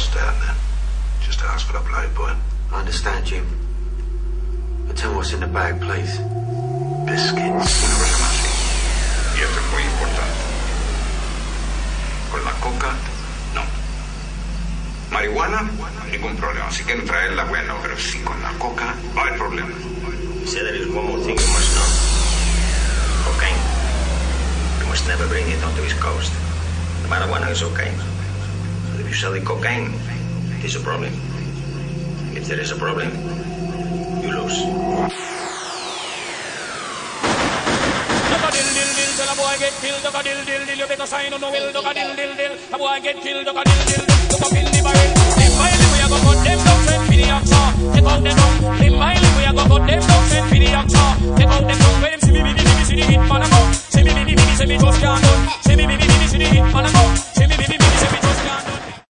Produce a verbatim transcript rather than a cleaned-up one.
bust down then. Just ask for the bloke, boy. I understand, Jim. But tell me what's in the bag, please. Biscuits. Una cosa más, sí. Y esto es muy importante. Con la coca, no. Marihuana, ningún problema. Si quieren traerla, bueno, pero si con la coca, va a haber problema. He said there is one more thing you must know. Cocaine. You must never bring it onto his coast. The marijuana is okay. But if you sell the cocaine, it is a problem. If there is a problem, you lose. A boy get killed, duck a dill dill dill. You better sign on the will, duck a dill dill dill. A boy get killed, duck a dill dill dill. Look up in the